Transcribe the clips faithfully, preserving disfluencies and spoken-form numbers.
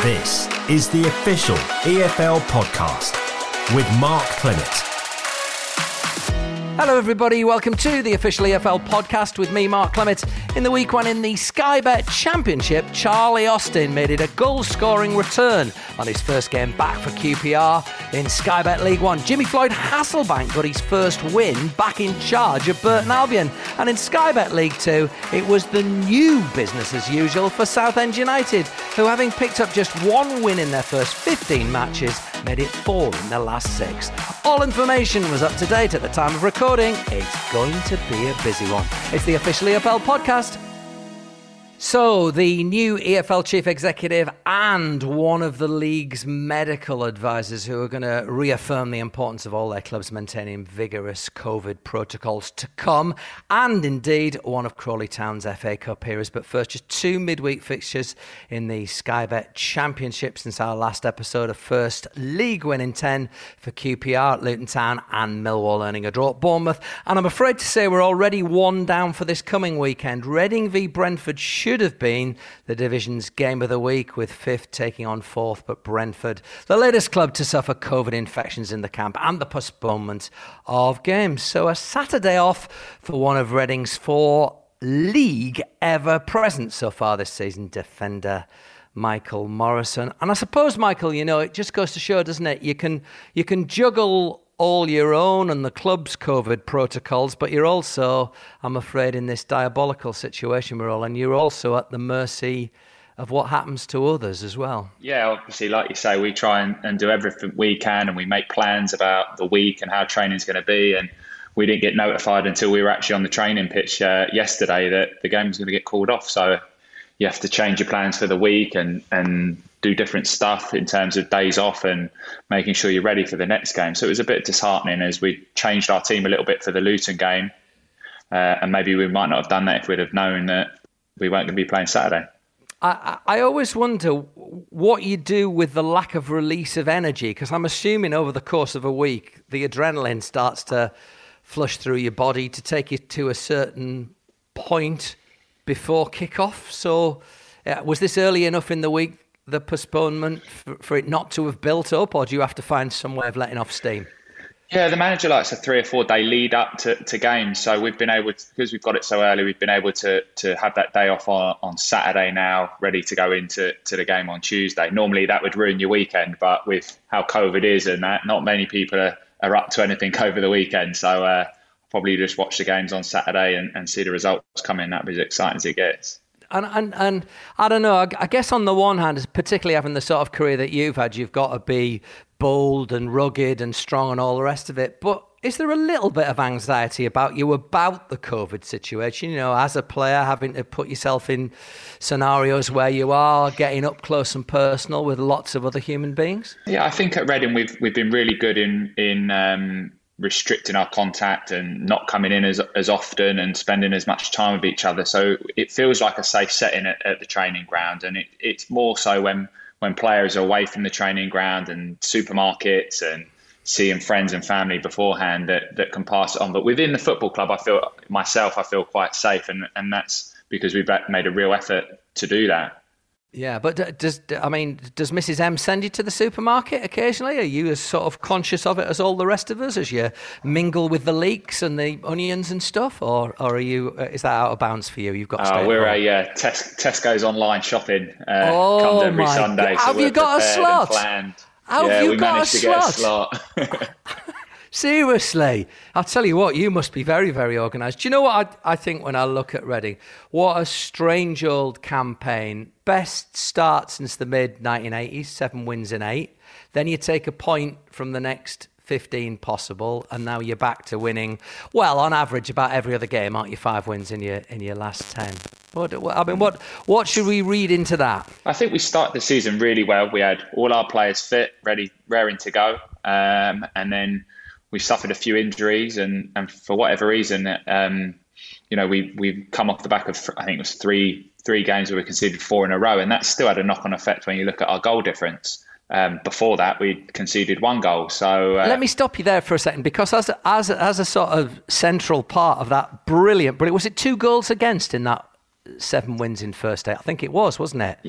This is the official E F L podcast with Mark Clement. Hello everybody, welcome to the official E F L podcast with me, Mark Clement. In the week one in the Sky Bet Championship, Charlie Austin made it a goal-scoring return on his first game back for Q P R. In Sky Bet League One, Jimmy Floyd Hasselbank got his first win back in charge of Burton Albion. And in Sky Bet League Two, it was the new business as usual for Southend United, who, having picked up just one win in their first fifteen matches, made it four in their last six. All information was up to date at the time of recording. It's going to be a busy one. It's the official E F L podcast. So, the new E F L chief executive and one of the league's medical advisors who are going to reaffirm the importance of all their clubs maintaining vigorous COVID protocols to come, and indeed one of Crawley Town's F A Cup heroes. But first, just two midweek fixtures in the Sky Bet Championship since our last episode. A first league win in ten for Q P R at Luton Town, and Millwall earning a draw at Bournemouth. And I'm afraid to say we're already one down for this coming weekend. Reading v Brentford should have been the division's game of the week, with fifth taking on fourth, but Brentford, the latest club to suffer COVID infections in the camp and the postponement of games. So a Saturday off for one of Reading's four league ever present so far this season, defender Michael Morrison. And I suppose, Michael, you know, it just goes to show, doesn't it? You can you can juggle all your own and the club's COVID protocols, but you're also, I'm afraid, in this diabolical situation we're all in, you're also at the mercy of what happens to others as well. Yeah, obviously, like you say, we try and, and do everything we can, and we make plans about the week and how training's going to be. And we didn't get notified until we were actually on the training pitch uh, yesterday that the game was going to get called off. So you have to change your plans for the week and, and do different stuff in terms of days off and making sure you're ready for the next game. So it was a bit disheartening as we changed our team a little bit for the Luton game. Uh, and maybe we might not have done that if we'd have known that we weren't going to be playing Saturday. I, I always wonder what you do with the lack of release of energy, because I'm assuming over the course of a week, the adrenaline starts to flush through your body to take you to a certain point before kickoff. So uh, was this early enough in the week, the postponement, for, for it not to have built up, or do you have to find some way of letting off steam? Yeah, the manager likes a three or four day lead up to, to games. So we've been able to, because we've got it so early, we've been able to to have that day off on, on Saturday now, ready to go into to the game on Tuesday. Normally that would ruin your weekend, but with how COVID is and that, not many people are, are up to anything over the weekend. So uh, probably just watch the games on Saturday and, and see the results come in. That'd be as exciting as it gets. And, and and I don't know, I, I guess on the one hand, particularly having the sort of career that you've had, you've got to be bold and rugged and strong and all the rest of it. But is there a little bit of anxiety about you about the COVID situation? You know, as a player, having to put yourself in scenarios where you are getting up close and personal with lots of other human beings? Yeah, I think at Reading we've we've been really good in in um, restricting our contact and not coming in as as often and spending as much time with each other. So it feels like a safe setting at, at the training ground. And it, it's more so when, when players are away from the training ground and supermarkets and seeing friends and family beforehand that, that can pass it on. But within the football club, I feel myself, I feel quite safe. And, and that's because we've made a real effort to do that. Yeah, but does I mean, does Missus M send you to the supermarket occasionally? Are you as sort of conscious of it as all the rest of us, as you mingle with the leeks and the onions and stuff, or or are you? Is that out of bounds for you? You've got to stay uh, we're at home. a uh, Tes- Tesco's online shopping. Uh, oh comes every my Sunday. God. So Have you got a slot? Have yeah, you we got managed a to get a slot? slot. Seriously, I'll tell you what, you must be very, very organised. Do you know what I, I think when I look at Reading? What a strange old campaign. Best start since the mid nineteen eighties, seven wins in eight. Then you take a point from the next fifteen possible, and now you're back to winning, well, on average, about every other game, aren't you? Five wins in your in your last ten. What, I mean, what what should we read into that? I think we started the season really well. We had all our players fit, ready, raring to go, um, and then we suffered a few injuries, and, and for whatever reason, um, you know, we we've come off the back of I think it was three three games where we conceded four in a row, and that still had a knock-on effect when you look at our goal difference. Um, before that, we conceded one goal. So uh, let me stop you there for a second, because as a, as a, as a sort of central part of that brilliant, brilliant, was it two goals against in that seven wins in first eight? I think it was, wasn't it? Yeah.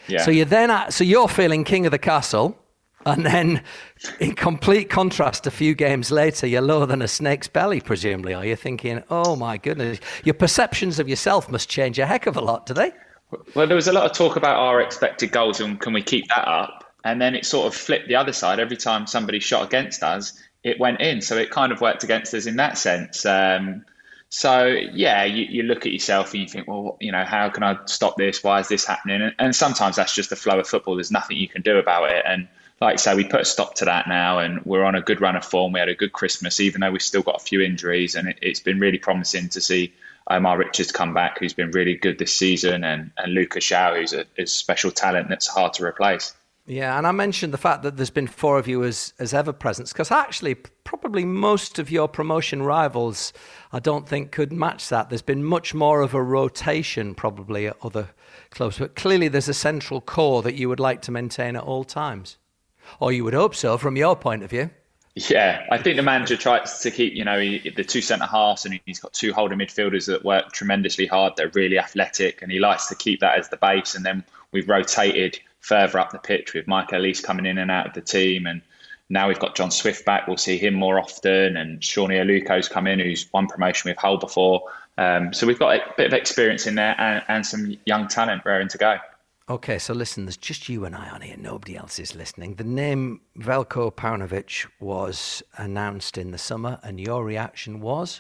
Yeah. So you're then at, so you're feeling king of the castle, and then in complete contrast, a few games later, you're lower than a snake's belly, presumably. Are you thinking, oh my goodness, your perceptions of yourself must change a heck of a lot, do they? Well, there was a lot of talk about our expected goals and can we keep that up? And then it sort of flipped the other side. Every time somebody shot against us, it went in. So it kind of worked against us in that sense. Um, so, yeah, you, you look at yourself and you think, well, you know, how can I stop this? Why is this happening? And, and sometimes that's just the flow of football. There's nothing you can do about it. And like I say, we put a stop to that now and we're on a good run of form. We had a good Christmas, even though we've still got a few injuries. And it, it's been really promising to see Omar Richards come back, who's been really good this season, and, and Lucas Shaw, who's a, a special talent that's hard to replace. Yeah, and I mentioned the fact that there's been four of you as, as ever-presents, because actually probably most of your promotion rivals, I don't think, could match that. There's been much more of a rotation probably at other clubs, but clearly there's a central core that you would like to maintain at all times. Or you would hope so, from your point of view. Yeah, I think the manager tries to keep, you know, the two centre-halves, and he's got two holding midfielders that work tremendously hard. They're really athletic, and he likes to keep that as the base. And then we've rotated further up the pitch with Mike Elise coming in and out of the team. And now we've got John Swift back. We'll see him more often. And Shawnee Aluko's come in, who's won promotion with Hull before. Um, so we've got a bit of experience in there and, and some young talent raring to go. Okay, so listen, there's just you and I on here. Nobody else is listening. The name Veljko Paunovic was announced in the summer, and your reaction was?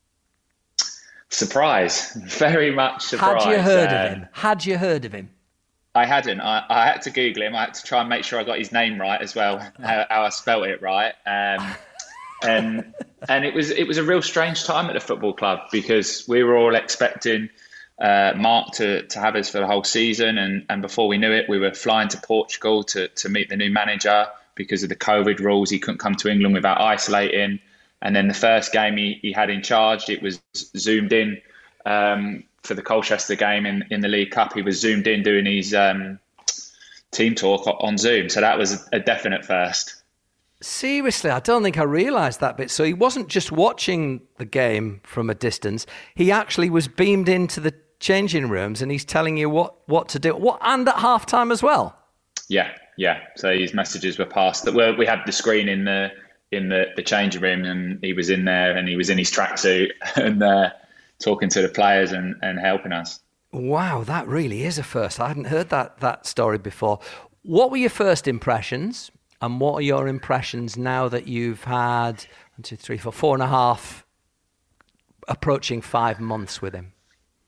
Surprise. Very much surprise. Had you heard uh, of him? Had you heard of him? I hadn't. I, I had to Google him. I had to try and make sure I got his name right as well, how, how I spelt it right. Um, and and it was it was a real strange time at the football club, because we were all expecting Uh, Mark to, to have us for the whole season, and, and before we knew it, we were flying to Portugal to, to meet the new manager. Because of the COVID rules, he couldn't come to England without isolating. And then the first game he, he had in charge, it was zoomed in um, for the Colchester game in, in the League Cup. He was zoomed in doing his um, team talk on Zoom. So that was a definite first. Seriously, I don't think I realised that bit. So he wasn't just watching the game from a distance. He actually was beamed into the changing rooms, and he's telling you what, what to do. What, and at halftime as well. Yeah, yeah. So his messages were passed. That well, we had the screen in the in the, the changing room, and he was in there, and he was in his tracksuit and uh, talking to the players and, and helping us. Wow, that really is a first. I hadn't heard that that story before. What were your first impressions, and what are your impressions now that you've had one, two, three, four, four and a half, approaching five months with him?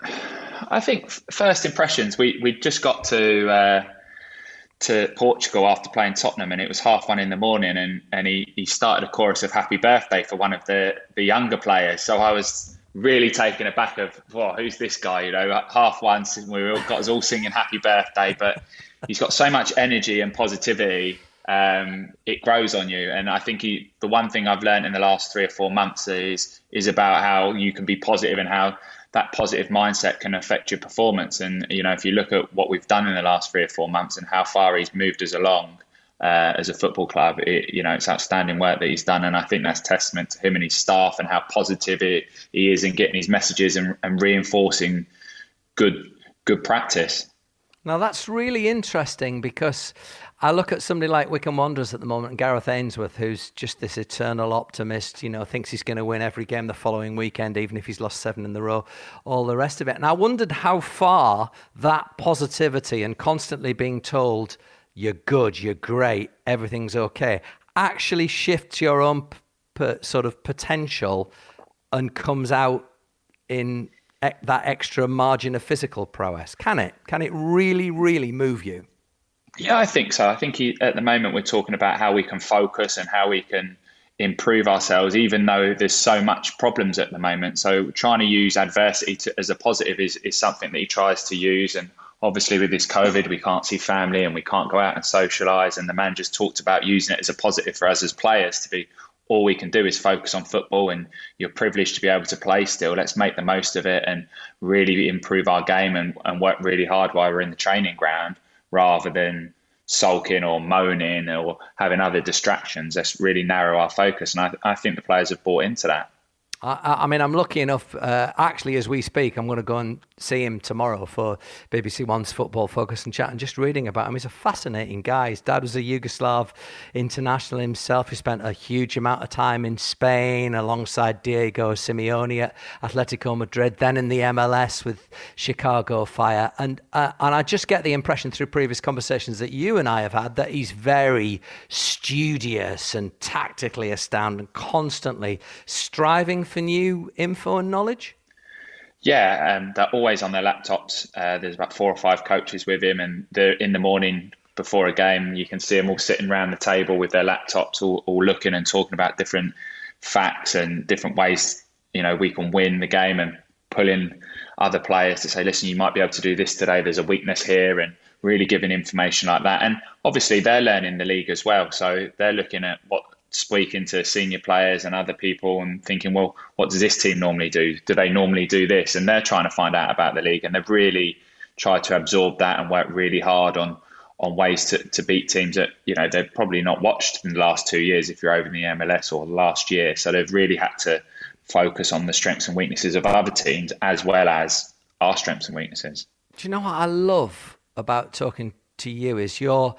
I think first impressions, we we just got to uh, to Portugal after playing Tottenham, and it was half one in the morning, and, and he, he started a chorus of happy birthday for one of the, the younger players. So I was really taken aback of, wow, who's this guy? You know, at half one, we all got us all singing happy birthday, but he's got so much energy and positivity. Um, it grows on you. And I think he, the one thing I've learned in the last three or four months is is about how you can be positive and how that positive mindset can affect your performance. And, you know, if you look at what we've done in the last three or four months and how far he's moved us along uh, as a football club, it, you know, it's outstanding work that he's done. And I think that's testament to him and his staff and how positive it, he is in getting his messages and, and reinforcing good, good practice. Now, that's really interesting, because I look at somebody like Wycombe Wanderers at the moment, and Gareth Ainsworth, who's just this eternal optimist, you know, thinks he's going to win every game the following weekend, even if he's lost seven in the row, all the rest of it. And I wondered how far that positivity and constantly being told, you're good, you're great, everything's okay, actually shifts your own p- sort of potential and comes out in e- that extra margin of physical prowess. Can it? Can it really, really move you? Yeah, I think so. I think he, at the moment we're talking about how we can focus and how we can improve ourselves, even though there's so much problems at the moment. So trying to use adversity to, as a positive is, is something that he tries to use. And obviously with this COVID, we can't see family and we can't go out and socialise. And the man just talked about using it as a positive for us as players to be, all we can do is focus on football, and you're privileged to be able to play still. Let's make the most of it and really improve our game and, and work really hard while we're in the training ground, rather than sulking or moaning or having other distractions. Let's really narrow our focus. And I, I think the players have bought into that. I, I mean, I'm lucky enough, uh, actually, as we speak, I'm going to go and see him tomorrow for B B C One's Football Focus and Chat, and just reading about him. He's a fascinating guy. His dad was a Yugoslav international himself. He spent a huge amount of time in Spain alongside Diego Simeone at Atletico Madrid, then in the M L S with Chicago Fire. And, uh, and I just get the impression through previous conversations that you and I have had that he's very studious and tactically astounding, constantly striving for new info and knowledge. Yeah, um, they're always on their laptops. Uh, there's about four or five coaches with him, and they're in the morning before a game, you can see them all sitting around the table with their laptops, all, all looking and talking about different facts and different ways, you know, we can win the game, and pulling other players to say, listen, you might be able to do this today. There's a weakness here, and really giving information like that. And obviously they're learning the league as well. So they're looking at what, speaking to senior players and other people and thinking, well, what does this team normally do? Do they normally do this? And they're trying to find out about the league, and they've really tried to absorb that and work really hard on on ways to, to beat teams that, you know, they've probably not watched in the last two years if you're over in the M L S, or last year. So they've really had to focus on the strengths and weaknesses of other teams as well as our strengths and weaknesses. Do you know what I love about talking to you is your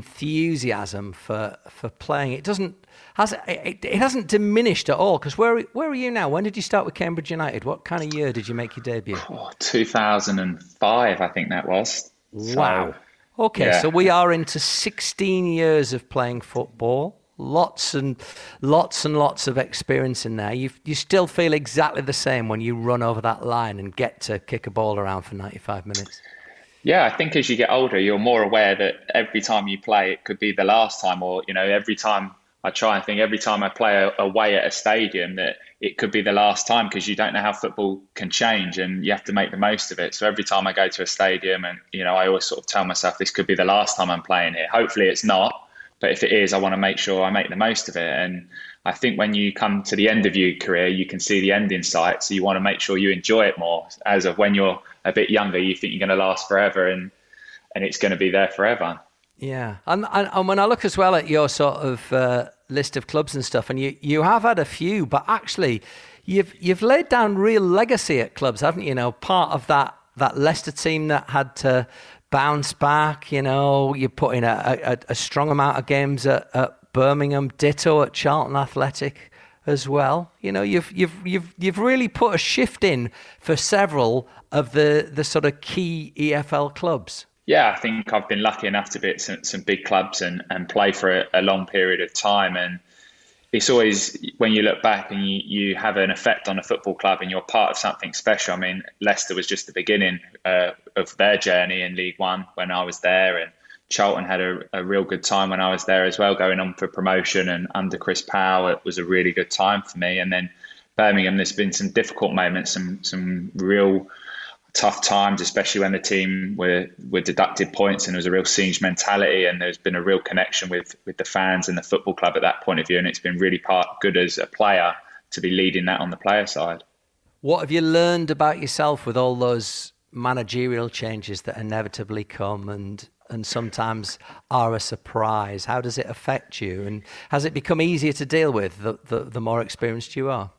enthusiasm for for playing. It doesn't has it, it hasn't diminished at all. Because where where are you now? When did you start with Cambridge United? What kind of year did you make your debut? Oh, two thousand five, I think that was. Wow. So, okay, yeah. So we are into sixteen years of playing football. Lots and lots and lots of experience in there. You you still feel exactly the same when you run over that line and get to kick a ball around for ninety-five minutes. Yeah, I think as you get older, you're more aware that every time you play, it could be the last time, or, you know, every time I try and think every time I play away at a stadium that it could be the last time, because you don't know how football can change and you have to make the most of it. So every time I go to a stadium, and, you know, I always sort of tell myself this could be the last time I'm playing here. Hopefully it's not, but if it is, I want to make sure I make the most of it. And I think when you come to the end of your career, you can see the end in sight. So you want to make sure you enjoy it more. As of when you're a bit younger, you think you're going to last forever, and and it's going to be there forever. Yeah. And, and, and when I look as well at your sort of uh, list of clubs and stuff, and you, you have had a few, but actually you've you've laid down real legacy at clubs, haven't you? You know, part of that, that Leicester team that had to bounce back, you know, you put in a, a, a strong amount of games at, at Birmingham, ditto at Charlton Athletic as well. You know, you've you've you've you've really put a shift in for several of the, the sort of key E F L clubs. Yeah, I think I've been lucky enough to be at some, some big clubs and, and play for a, a long period of time. And it's always, when you look back and you, you have an effect on a football club and you're part of something special. I mean, Leicester was just the beginning uh, of their journey in League One when I was there, and Charlton had a, a real good time when I was there as well, going on for promotion, and under Chris Powell, it was a really good time for me. And then Birmingham, there's been some difficult moments, some some real tough times, especially when the team were, were deducted points and there was a real siege mentality, and there's been a real connection with, with the fans and the football club at that point of view. And it's been really part good as a player to be leading that on the player side. What have you learned about yourself with all those managerial changes that inevitably come and and sometimes are a surprise? How does it affect you? And has it become easier to deal with the, the, the more experienced you are?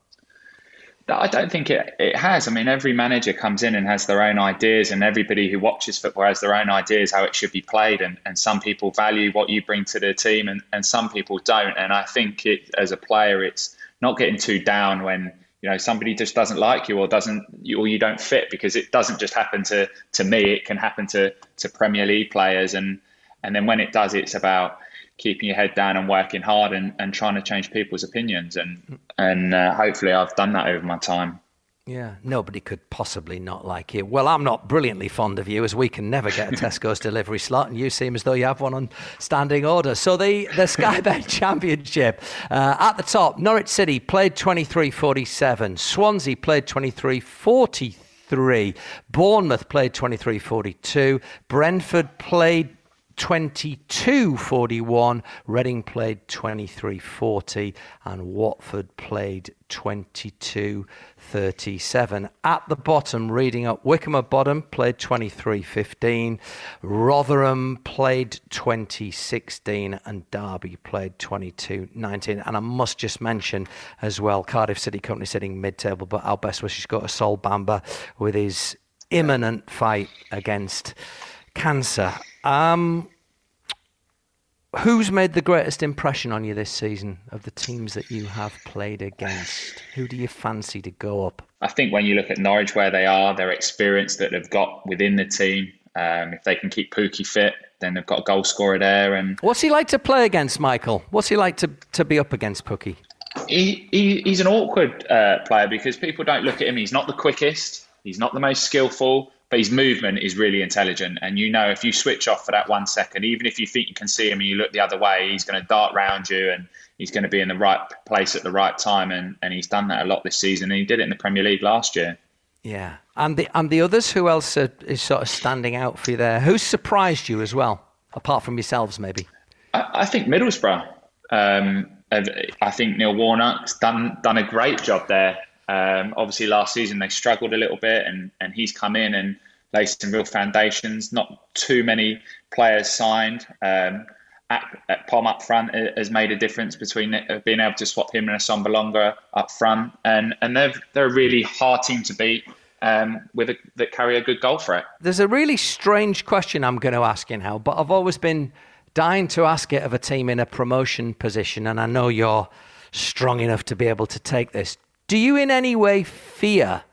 I don't think it, it has. I mean, every manager comes in and has their own ideas, and everybody who watches football has their own ideas how it should be played. And, and some people value what you bring to the team, and, and some people don't. And I think it, as a player, it's not getting too down when, you know, somebody just doesn't like you or doesn't, or you don't fit, because it doesn't just happen to, to me. It can happen to, to Premier League players. And, and then when it does, it's about keeping your head down and working hard and, and trying to change people's opinions. And, and uh, hopefully I've done that over my time. Yeah, nobody could possibly not like you. Well, I'm not brilliantly fond of you, as we can never get a Tesco's delivery slot, and you seem as though you have one on standing order. So the, the Sky Bet Championship, uh, at the top, Norwich City played twenty-three forty-seven, Swansea played twenty-three forty-three, Bournemouth played twenty-three forty-two, Brentford played twenty-two forty-one, Reading played twenty-three forty, and Watford played twenty-two thirty-seven. At the bottom, reading up, Wycombe at bottom played twenty-three fifteen, Rotherham played twenty sixteen, and Derby played twenty-two nineteen. And I must just mention as well, Cardiff City Company sitting mid-table, but our best wishes go to Sol Bamba with his imminent fight against cancer. Um, who's made the greatest impression on you this season of the teams that you have played against? Who do you fancy to go up? I think when you look at Norwich, where they are, their experience that they've got within the team, um, if they can keep Pukki fit, then they've got a goal scorer there. And what's he like to play against, Michael? What's he like to, to be up against, Pukki? He, he he's an awkward uh, player because people don't look at him. He's not the quickest. He's not the most skillful. But his movement is really intelligent. And you know, if you switch off for that one second, even if you think you can see him and you look the other way, he's going to dart round you and he's going to be in the right place at the right time. And, and he's done that a lot this season. And he did it in the Premier League last year. Yeah. And the and the others, who else are, is sort of standing out for you there? Who's surprised you as well, apart from yourselves maybe? I, I think Middlesbrough. Um, I think Neil Warnock's done done a great job there. Um, obviously, last season they struggled a little bit, and, and he's come in and laid some real foundations. Not too many players signed. Um, at, at Pom up front has made a difference between being able to swap him and Assombalonga up front, and and they're they're a really hard team to beat. Um, with a, that carry a good goal threat. There's a really strange question I'm going to ask you now, but I've always been dying to ask it of a team in a promotion position, and I know you're strong enough to be able to take this. Do you in any way fear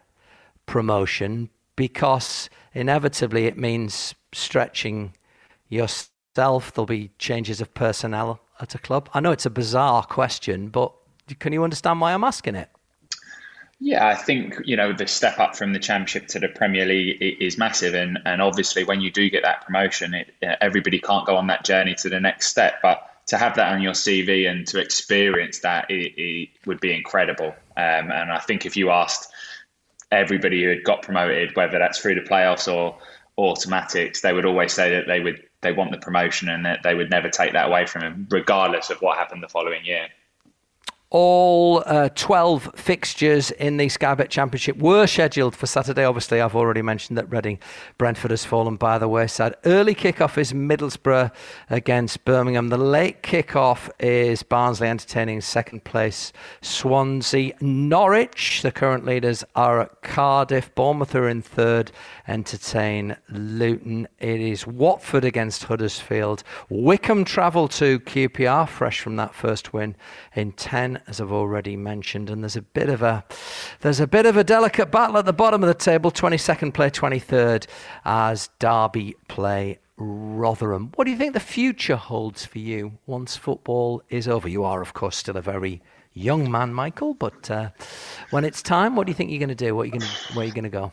promotion because inevitably it means stretching yourself? There'll be changes of personnel at a club. I know it's a bizarre question, but can you understand why I'm asking it? Yeah, I think, you know, the step up from the Championship to the Premier League is massive. And, and obviously when you do get that promotion, it, everybody can't go on that journey to the next step. But to have that on your C V and to experience that, it, it would be incredible. Um, and I think if you asked everybody who had got promoted, whether that's through the playoffs or automatics, they would always say that they would they want the promotion and that they would never take that away from them, regardless of what happened the following year. All uh, twelve fixtures in the Sky Bet Championship were scheduled for Saturday. Obviously, I've already mentioned that Reading Brentford has fallen by the wayside. Early kickoff is Middlesbrough against Birmingham. The late kickoff is Barnsley entertaining second place Swansea. Norwich, the current leaders, are at Cardiff. Bournemouth are in third, entertain Luton. It is Watford against Huddersfield. Wycombe travel to Q P R, fresh from that first win in ten, as I've already mentioned, and there's a bit of a there's a bit of a delicate battle at the bottom of the table. twenty-second play twenty-third as Derby play Rotherham. What do you think the future holds for you once football is over? You are, of course, still a very young man, Michael, but uh, when it's time, what do you think you're going to do? What are you going to, where are you going to go?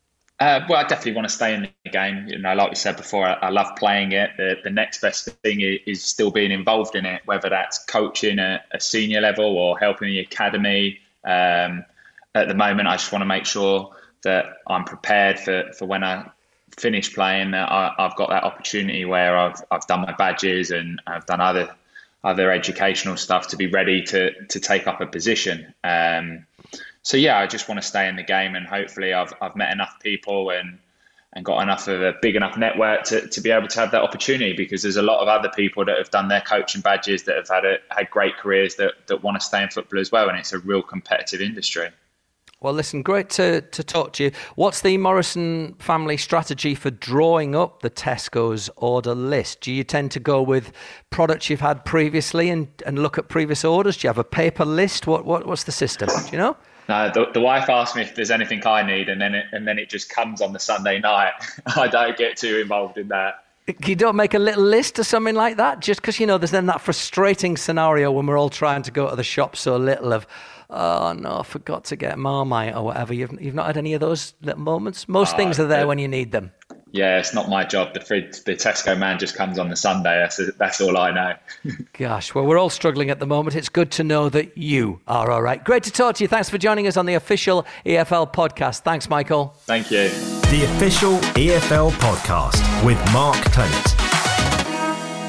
Uh, well, I definitely want to stay in the game. You know, like we said before, I, I love playing it. The, the next best thing is, is still being involved in it, whether that's coaching at a senior level or helping the academy. Um, at the moment, I just want to make sure that I'm prepared for, for when I finish playing, that I, I've got that opportunity where I've I've done my badges and I've done other other educational stuff to be ready to to take up a position. Um, So yeah, I just want to stay in the game, and hopefully I've I've met enough people and and got enough of a big enough network to, to be able to have that opportunity, because there's a lot of other people that have done their coaching badges that have had a, had great careers that, that want to stay in football as well, and it's a real competitive industry. Well, listen, great to, to talk to you. What's the Morrison family strategy for drawing up the Tesco's order list? Do you tend to go with products you've had previously and, and look at previous orders? Do you have a paper list? What what what's the system? Do you know? No, the, the wife asked me if there's anything I need, and then it, and then it just comes on the Sunday night. I don't get too involved in that. You don't make a little list or something like that? Just because, you know, there's then that frustrating scenario when we're all trying to go to the shop so little of, oh, no, I forgot to get Marmite or whatever. You've you've not had any of those little moments? Most uh, things are there when you need them. Yeah, it's not my job. The fridge, the Tesco man just comes on the Sunday. That's that's all I know. Gosh, well, we're all struggling at the moment. It's good to know that you are all right. Great to talk to you. Thanks for joining us on the official E F L podcast. Thanks, Michael. Thank you. The official E F L podcast with Mark Clement.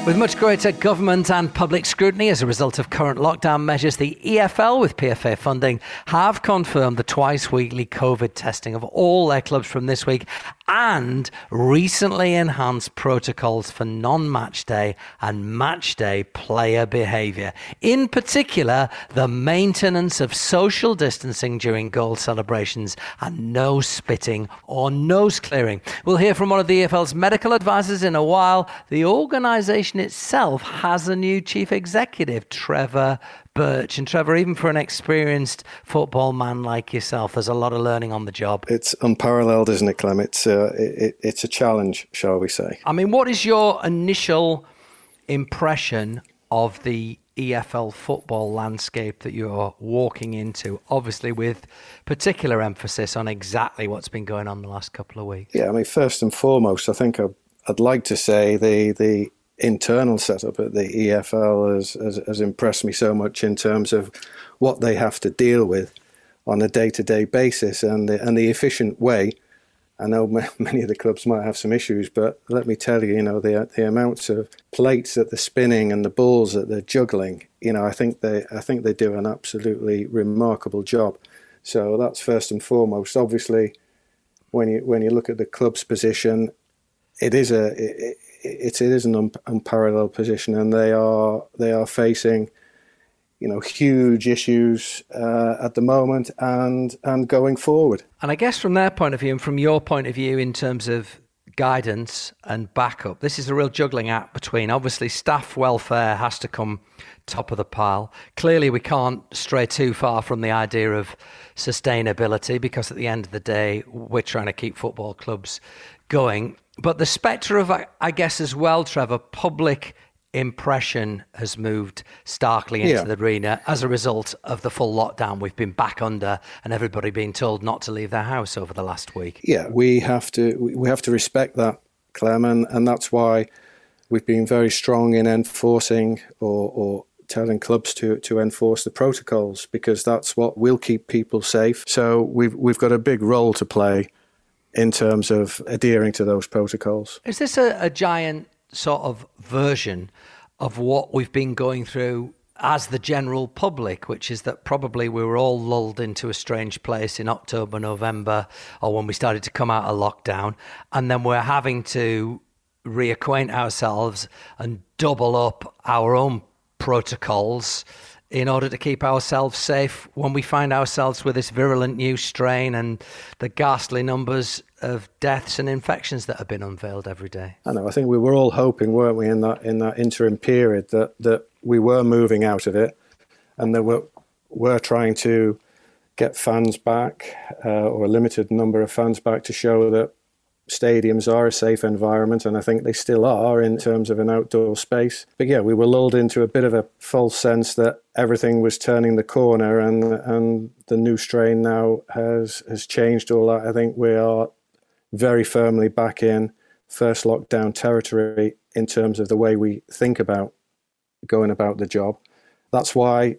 With much greater government and public scrutiny as a result of current lockdown measures, the E F L, with P F A funding, have confirmed the twice-weekly COVID testing of all their clubs from this week and recently enhanced protocols for non-match day and match day player behaviour. In particular, the maintenance of social distancing during goal celebrations and no spitting or nose clearing. We'll hear from one of the E F L's medical advisors in a while. The organisation itself has a new chief executive, Trevor Birch. And Trevor, even for an experienced football man like yourself, there's a lot of learning on the job. It's unparalleled, isn't it, Clem? It's, uh, it, it's a challenge, shall we say. I mean, what is your initial impression of the E F L football landscape that you're walking into, obviously with particular emphasis on exactly what's been going on the last couple of weeks? Yeah, I mean, first and foremost, I think I'd, I'd like to say the the internal setup at the E F L has, has, has impressed me so much in terms of what they have to deal with on a day-to-day basis and the, and the efficient way. I know many of the clubs might have some issues, but let me tell you, you know, the the amounts of plates that they're spinning and the balls that they're juggling, you know, I think they I think they do an absolutely remarkable job. So that's first and foremost. Obviously, when you when you look at the club's position, it is a it, it, it is an un, unparalleled position, and they are they are facing, you know, huge issues uh, at the moment and and going forward. And I guess from their point of view and from your point of view in terms of guidance and backup, this is a real juggling act between, obviously, staff welfare has to come top of the pile. Clearly, we can't stray too far from the idea of sustainability because at the end of the day, we're trying to keep football clubs going. But the spectre of, I guess, as well, Trevor, public impression has moved starkly into yeah. the arena as a result of the full lockdown we've been back under and everybody being told not to leave their house over the last week. Yeah, we have to we have to respect that, Clem, and, and that's why we've been very strong in enforcing or, or telling clubs to, to enforce the protocols, because that's what will keep people safe. So we've we've got a big role to play in terms of adhering to those protocols. Is this a, a giant sort of version of what we've been going through as the general public, which is that probably we were all lulled into a strange place in October, November, or when we started to come out of lockdown, and then we're having to reacquaint ourselves and double up our own protocols in order to keep ourselves safe when we find ourselves with this virulent new strain and the ghastly numbers of deaths and infections that have been unveiled every day. I know. I think we were all hoping, weren't we, in that in that interim period that, that we were moving out of it, and that we're, we're trying to get fans back, uh, or a limited number of fans back, to show that stadiums are a safe environment, and I think they still are in terms of an outdoor space. But yeah, we were lulled into a bit of a false sense that everything was turning the corner, and and the new strain now has has changed all that. I think we are very firmly back in first lockdown territory in terms of the way we think about going about the job. That's why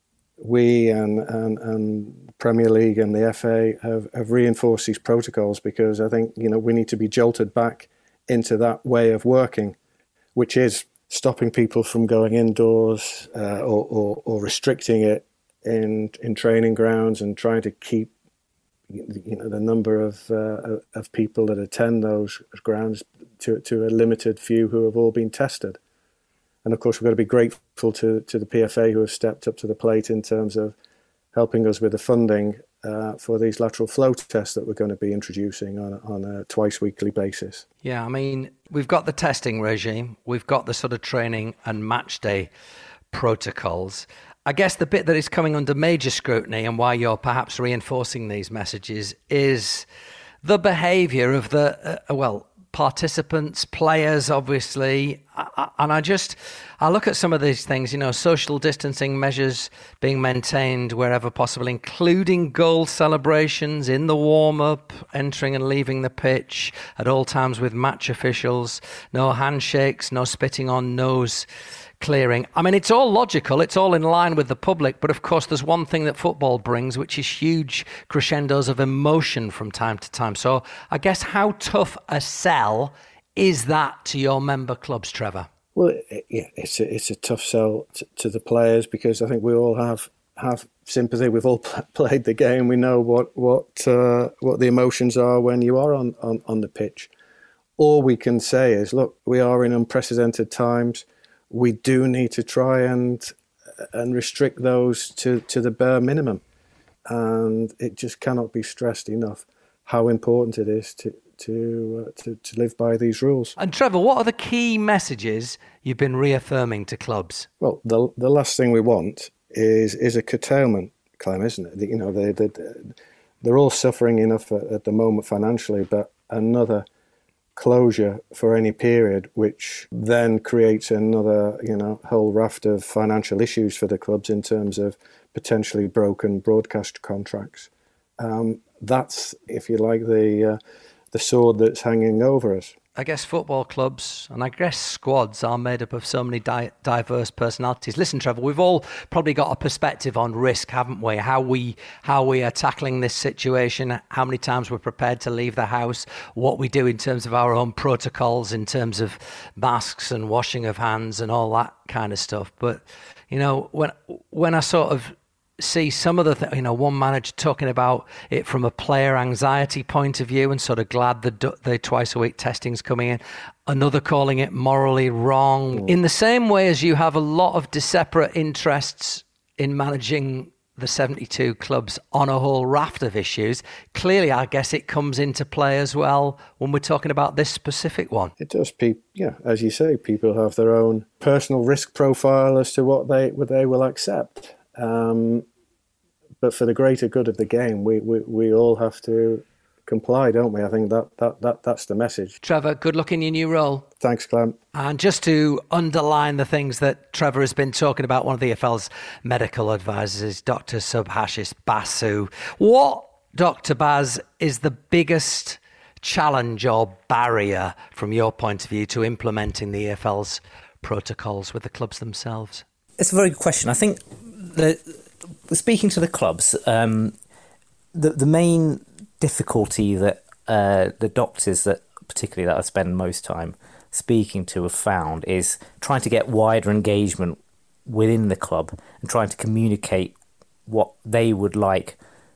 we and and, and Premier League and the F A have, have reinforced these protocols, because I think, you know, we need to be jolted back into that way of working, which is stopping people from going indoors uh, or, or, or restricting it in in training grounds, and trying to keep, you know, the number of uh, of people that attend those grounds to to a limited few who have all been tested. And of course, we've got to be grateful to to the P F A, who have stepped up to the plate in terms of helping us with the funding uh, for these lateral flow tests that we're going to be introducing on, on a twice weekly basis. Yeah, I mean, we've got the testing regime, we've got the sort of training and match day protocols. I guess the bit that is coming under major scrutiny, and why you're perhaps reinforcing these messages, is the behaviour of the, uh, well, participants, players, obviously. I, and I just, I look at some of these things, you know, social distancing measures being maintained wherever possible, including goal celebrations in the warm-up, entering and leaving the pitch at all times with match officials, no handshakes, no spitting on nose clearing. I mean, it's all logical, it's all in line with the public, but of course there's one thing that football brings, which is huge crescendos of emotion from time to time. So I guess how tough a sell is that to your member clubs, Trevor? Well, it, yeah, it's a, it's a tough sell to, to the players, because I think we all have have sympathy. We've all played the game. We know what what uh, what the emotions are when you are on, on, on the pitch. All we can say is, look, we are in unprecedented times. We do need to try and and restrict those to, to the bare minimum. And it just cannot be stressed enough how important it is to to, uh, to to live by these rules. And Trevor, what are the key messages you've been reaffirming to clubs? Well, the the last thing we want is is a curtailment, Clem, isn't it? You know, they, they, they're all suffering enough at, at the moment financially, but another closure for any period, which then creates another, you know, whole raft of financial issues for the clubs in terms of potentially broken broadcast contracts. Um, that's, if you like, the uh, the sword that's hanging over us. I guess football clubs and I guess squads are made up of so many di- diverse personalities. Listen, Trevor, we've all probably got a perspective on risk, haven't we? How we how we are tackling this situation, how many times we're prepared to leave the house, what we do in terms of our own protocols, in terms of masks and washing of hands and all that kind of stuff. But, you know, when when I sort of see some of the, th- you know, one manager talking about it from a player anxiety point of view and sort of glad the, the twice a week testing's coming in. Another calling it morally wrong. Mm. In the same way as you have a lot of separate interests in managing the seventy-two clubs on a whole raft of issues, clearly I guess it comes into play as well when we're talking about this specific one. It does. People, yeah, as you say, people have their own personal risk profile as to what they what they will accept. Um, but for the greater good of the game, we, we, we all have to comply, don't we? I think that, that, that that's the message. Trevor, good luck in your new role. Thanks, Clem. And just to underline the things that Trevor has been talking about, one of the E F L's medical advisors is Doctor Subhashis Basu. What, Doctor Baz, is the biggest challenge or barrier from your point of view to implementing the E F L's protocols with the clubs themselves? It's a very good question. I think the, speaking to the clubs, um, the the main difficulty that uh, the doctors that particularly that I spend most time speaking to have found is trying to get wider engagement within the club and trying to communicate what they would like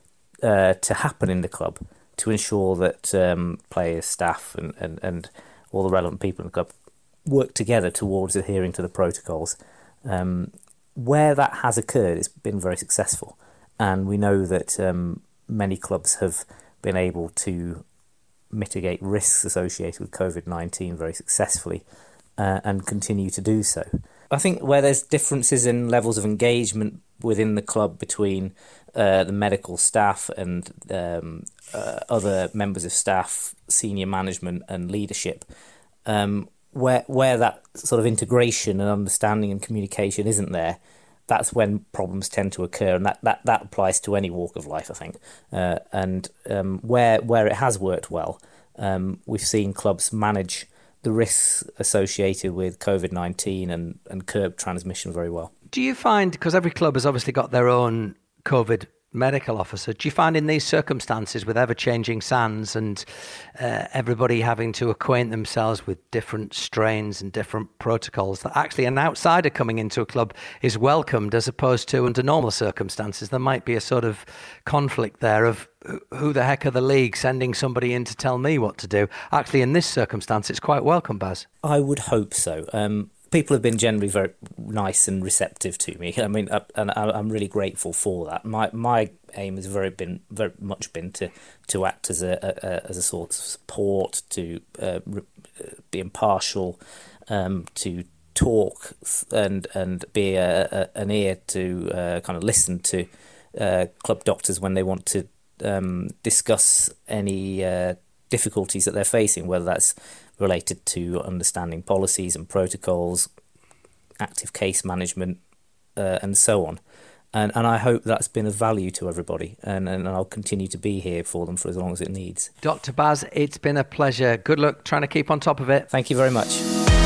uh, to happen in the club to ensure that um, players, staff and, and, and all the relevant people in the club work together towards adhering to the protocols. Um, where that has occurred, it's been very successful. And we know that um, many clubs have been able to mitigate risks associated with COVID nineteen very successfully uh, and continue to do so. I think where there's differences in levels of engagement within the club between uh, the medical staff and um, uh, other members of staff, senior management and leadership, um, where where that sort of integration and understanding and communication isn't there, that's when problems tend to occur, and that, that, that applies to any walk of life, I think. Uh, and um, where where it has worked well, um, we've seen clubs manage the risks associated with COVID nineteen and, and curb transmission very well. Do you find, because every club has obviously got their own COVID medical officer, do you find in these circumstances with ever-changing sands and uh, everybody having to acquaint themselves with different strains and different protocols, that actually an outsider coming into a club is welcomed as opposed to under normal circumstances? There might be a sort of conflict there of who the heck are the league sending somebody in to tell me what to do? Actually, in this circumstance, it's quite welcome, Baz. I would hope so. Um, people have been generally very nice and receptive to me. I mean, I, and I'm really grateful for that. My my aim has very been very much been to, to act as a, a as a sort of support, to uh, re, be impartial, um, to talk and and be a, a, an ear to uh, kind of listen to uh, club doctors when they want to um, discuss any uh, difficulties that they're facing, whether that's related to understanding policies and protocols, active case management, uh, and so on. And and I hope that's been of value to everybody, and, and I'll continue to be here for them for as long as it needs. Doctor Baz, it's been a pleasure. Good luck trying to keep on top of it. Thank you very much.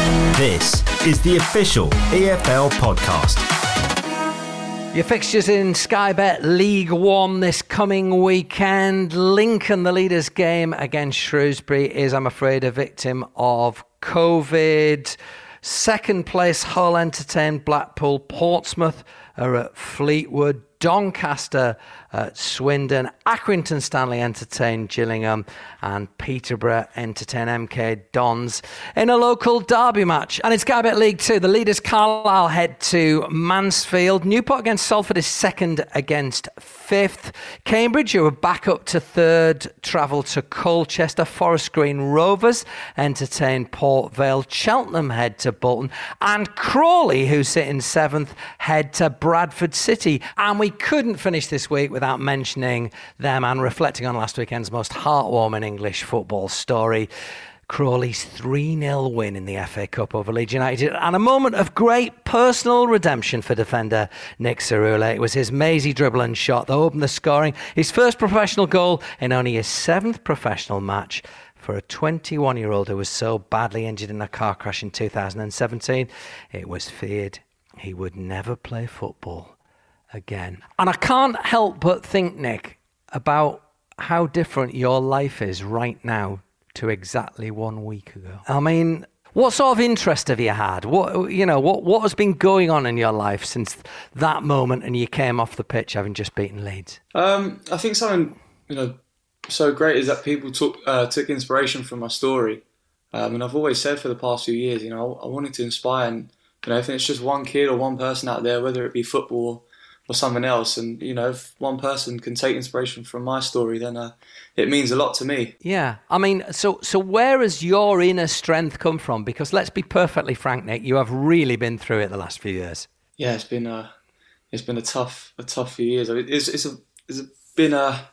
This is the official E F L podcast. Your fixtures in Sky Bet League One this coming weekend. Lincoln, the leaders' game against Shrewsbury, is, I'm afraid, a victim of COVID. Second place, Hull entertained Blackpool. Portsmouth are at Fleetwood. Doncaster at Swindon. Accrington Stanley entertained Gillingham. And Peterborough entertained M K Dons in a local derby match. And it's Sky Bet League Two. The leaders Carlisle head to Mansfield. Newport against Salford is second against fifth. Cambridge, who are back up to third, travel to Colchester. Forest Green Rovers entertain Port Vale. Cheltenham head to Bolton. And Crawley, who sit in seventh, head to Bradford City. And we couldn't finish this week without mentioning them and reflecting on last weekend's most heartwarming English football story. Crawley's three nil win in the F A Cup over Leeds United, and a moment of great personal redemption for defender Nick Cerulli. It was his mazy dribble and shot that opened the scoring. His first professional goal in only his seventh professional match for a twenty-one-year-old who was so badly injured in a car crash in two thousand seventeen. It was feared he would never play football again. And I can't help but think, Nick, about how different your life is right now to exactly one week ago. I mean, what sort of interest have you had? What you know, what what has been going on in your life since that moment and you came off the pitch having just beaten Leeds? Um, I think something you know so great is that people took uh, took inspiration from my story, um, and I've always said for the past few years, you know, I, I wanted to inspire, and you know, if it's just one kid or one person out there, whether it be football or something else, and you know, if one person can take inspiration from my story, then uh, it means a lot to me. Yeah, I mean, so so where has your inner strength come from? Because let's be perfectly frank, Nick, you have really been through it the last few years. Yeah, it's been a it's been a tough a tough few years. It's it's a, it's been a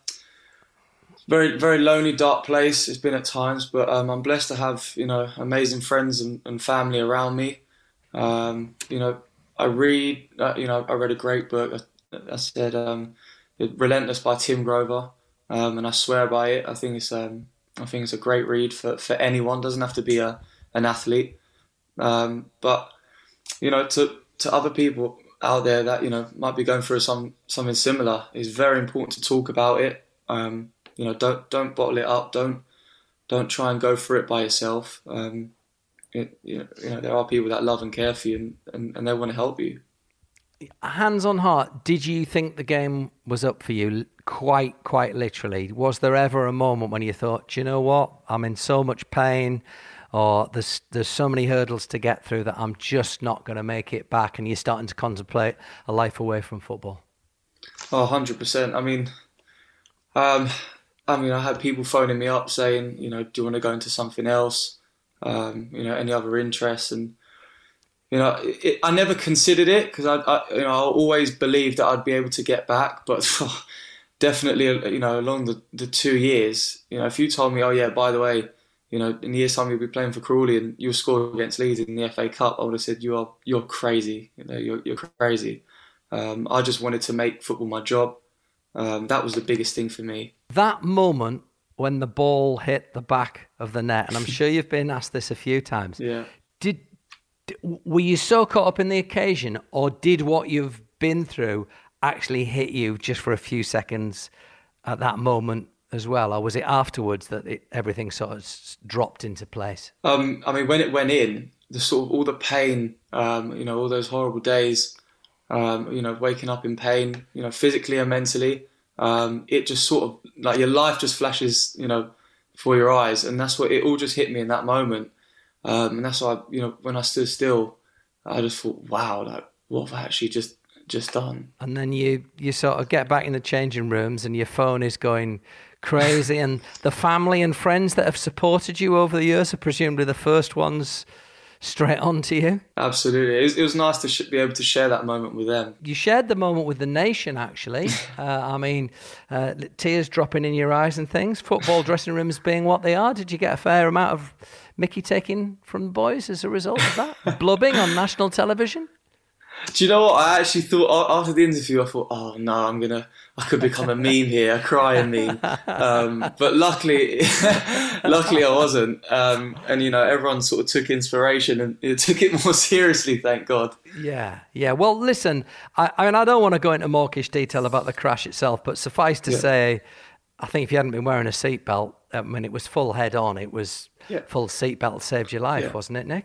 very very lonely, dark place. It's been at times, but um, I'm blessed to have you know amazing friends and, and family around me. Um, you know. I read, uh, you know, I read a great book. I, I said, um, "Relentless" by Tim Grover, um, and I swear by it. I think it's, um, I think it's a great read for, for anyone. Doesn't have to be a an athlete, um, but you know, to to other people out there that you know might be going through some something similar, it's very important to talk about it. Um, you know, don't don't bottle it up. Don't don't try and go through it by yourself. Um, It, you, know, you know, there are people that love and care for you, and, and, and they want to help you. Hands on heart, did you think the game was up for you? Quite, quite literally. Was there ever a moment when you thought, do you know what? I'm in so much pain, or there's there's so many hurdles to get through that I'm just not going to make it back, and you're starting to contemplate a life away from football? Oh, one hundred percent. I mean, um, I mean, I had people phoning me up saying, you know, do you want to go into something else? Um, you know, any other interests, and you know, it, I never considered it because I, I, you know, I always believed that I'd be able to get back. But definitely, you know, along the, the two years, you know, if you told me, oh yeah, by the way, you know, in a year's time you'll be playing for Crawley and you'll score against Leeds in the F A Cup, I would have said you are you're crazy. You know, you're you're crazy. Um, I just wanted to make football my job. Um, that was the biggest thing for me. That moment when the ball hit the back of the net, and I'm sure you've been asked this a few times. Yeah. Did, did were you so caught up in the occasion, or did what you've been through actually hit you just for a few seconds at that moment as well, or was it afterwards that it, everything sort of dropped into place? Um, I mean, when it went in, the sort of all the pain, um, you know, all those horrible days, um, you know, waking up in pain, you know, physically and mentally. Um, it just sort of like your life just flashes, you know, before your eyes, and that's what it all just hit me in that moment. Um, and that's why, you know, when I stood still, I just thought, wow, like what have I actually just just done? And then you you sort of get back in the changing rooms, and your phone is going crazy, and the family and friends that have supported you over the years are presumably the first ones straight on to you. Absolutely. It was, it was nice to sh- be able to share that moment with them. You shared the moment with the nation, actually. uh, I mean, uh, tears dropping in your eyes and things, football dressing rooms being what they are. Did you get a fair amount of Mickey taking from the boys as a result of that? Blubbing on national television? Do you know what? I actually thought after the interview, I thought, oh no, I'm gonna, I could become a meme here, a crying meme. Um, but luckily, luckily I wasn't. Um, and you know, everyone sort of took inspiration and it took it more seriously. Thank God. Yeah, yeah. Well, listen, I, I mean, I don't want to go into mawkish detail about the crash itself, but suffice to yeah. say, I think if you hadn't been wearing a seatbelt, I mean, it was full head on. It was yeah. full seatbelt saved your life, yeah. wasn't it, Nick?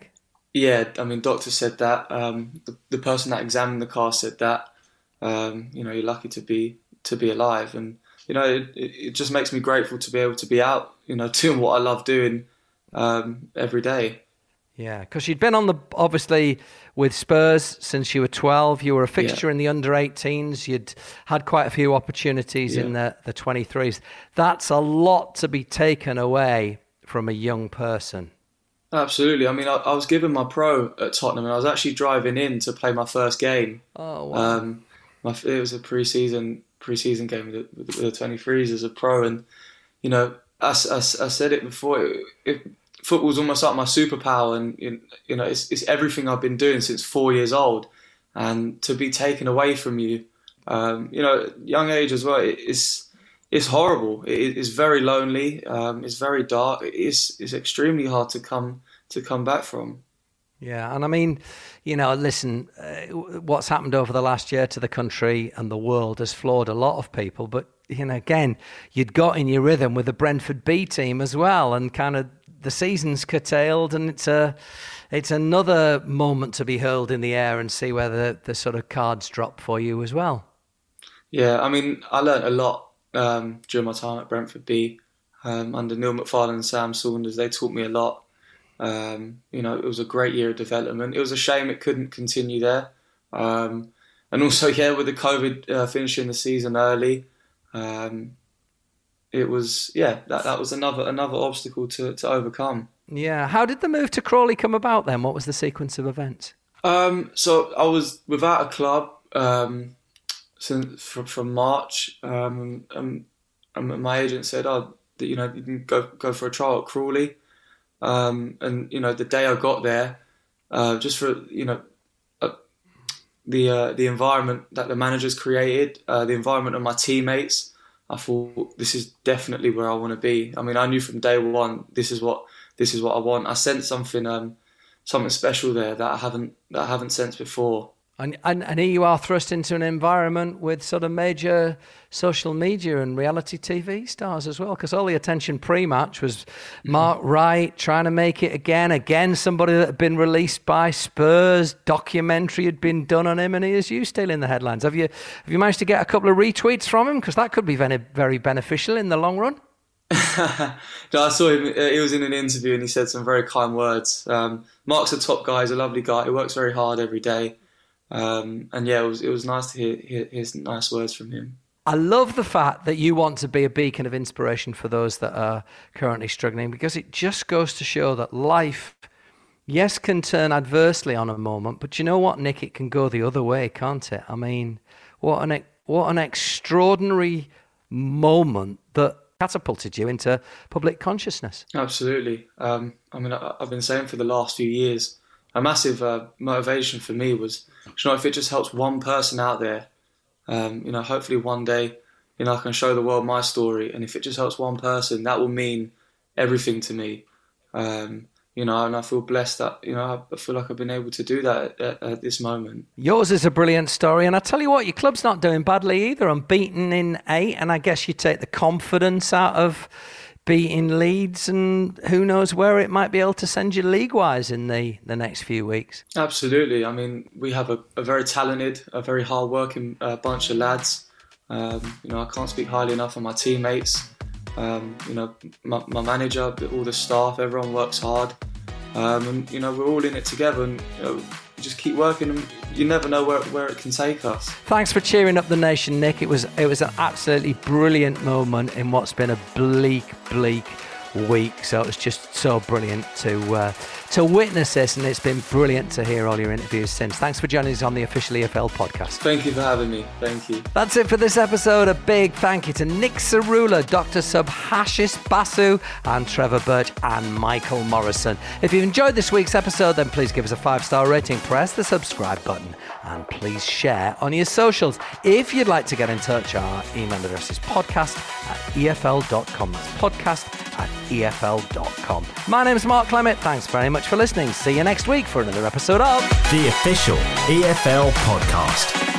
Yeah, I mean, doctor said that. Um, the, the person that examined the car said that. Um, you know, you're lucky to be to be alive, and you know, it, it just makes me grateful to be able to be out, you know, doing what I love doing um, every day. Yeah, because you'd been on the, obviously, with Spurs since you were twelve. You were a fixture yeah. in the under eighteens. You'd had quite a few opportunities yeah. in the, the twenty-threes. That's a lot to be taken away from a young person. Absolutely. I mean, I, I was given my pro at Tottenham, and I was actually driving in to play my first game. Oh, wow. Um, my, it was a pre-season pre-season game with the, with the twenty-threes as a pro, and you know, as I, I, I said it before, it, it, football's almost like my superpower, and you know, it's, it's everything I've been doing since four years old, and to be taken away from you, um, you know, young age as well, it, it's it's horrible. It, it's very lonely. Um, it's very dark. It's it's extremely hard to come to come back from. Yeah, and I mean, you know, listen, uh, what's happened over the last year to the country and the world has floored a lot of people. But, you know, again, you'd got in your rhythm with the Brentford B team as well, and kind of the season's curtailed, and it's a, it's another moment to be hurled in the air and see whether the, the sort of cards drop for you as well. Yeah, I mean, I learned a lot um, during my time at Brentford B um, under Neil McFarlane and Sam Saunders. They taught me a lot. Um, you know, it was a great year of development. It was a shame it couldn't continue there. Um, and also, yeah, with the COVID uh, finishing the season early, um, it was, yeah, that, that was another another obstacle to, to overcome. Yeah. How did the move to Crawley come about then? What was the sequence of events? Um, so I was without a club um, since from, from March, um, and, and my agent said, "Oh, you know, you can go go for a trial at Crawley." Um, and you know, the day I got there, uh, just for you know, uh, the uh, the environment that the managers created, uh, the environment of my teammates, I thought this is definitely where I want to be. I mean, I knew from day one this is what this is what I want. I sensed something um, something special there that I haven't that I haven't sensed before. And, and and here you are thrust into an environment with sort of major social media and reality T V stars as well, because all the attention pre-match was Mark Wright trying to make it again, again somebody that had been released by Spurs, documentary had been done on him, and here's you still in the headlines. Have you have you managed to get a couple of retweets from him? Because that could be very, very beneficial in the long run. No, I saw him, he was in an interview and he said some very kind words. Um, Mark's a top guy, he's a lovely guy, he works very hard every day. Um, and yeah, it was it was nice to hear, hear hear some nice words from him. I love the fact that you want to be a beacon of inspiration for those that are currently struggling, because it just goes to show that life, yes, can turn adversely on a moment, but you know what, Nick, it can go the other way, can't it? I mean, what an what an extraordinary moment that catapulted you into public consciousness. Absolutely. Um, I mean, I, I've been saying for the last few years, a massive uh, motivation for me was, you know, if it just helps one person out there, um, you know, hopefully one day, you know, I can show the world my story. And if it just helps one person, that will mean everything to me. Um, you know, and I feel blessed that, you know, I feel like I've been able to do that at, at this moment. Yours is a brilliant story. And I tell you what, your club's not doing badly either. Unbeaten in eight. And I guess you take the confidence out of beating Leeds, and who knows where it might be able to send you league-wise in the, the next few weeks. Absolutely. I mean, we have a, a very talented, a very hard-working uh, bunch of lads. Um, you know, I can't speak highly enough of my teammates. Um, you know, my, my manager, all the staff, everyone works hard. Um, and, you know, we're all in it together, and, you know, just keep working, and you never know where, where it can take us. Thanks for cheering up the nation, Nick. It was it was an absolutely brilliant moment in what's been a bleak, bleak week. So it was just so brilliant to uh, to witness this, and it's been brilliant to hear all your interviews since. Thanks for joining us on the Official E F L podcast. Thank you for having me. Thank you. That's it for this episode. A big thank you to Nick Cerula, Doctor Subhashis Basu, and Trevor Birch and Michael Morrison. If you've enjoyed this week's episode, then please give us a five-star rating, press the subscribe button, and please share on your socials. If you'd like to get in touch, our email address is podcast at E F L dot com. That's podcast at E F L dot com. My name's Mark Clement. Thanks very much for listening. See you next week for another episode of The Official E F L Podcast.